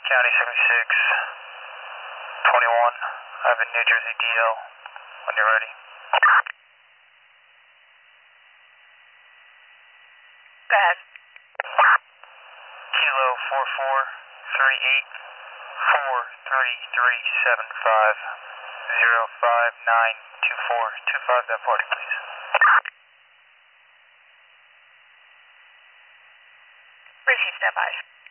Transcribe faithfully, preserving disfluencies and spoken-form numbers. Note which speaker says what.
Speaker 1: County seventy-six twenty-one. I have a New Jersey D L when you're ready.
Speaker 2: Go ahead.
Speaker 1: Kilo four four three eight four three three seven five zero five nine two four two five that party, please.
Speaker 2: Receive standby.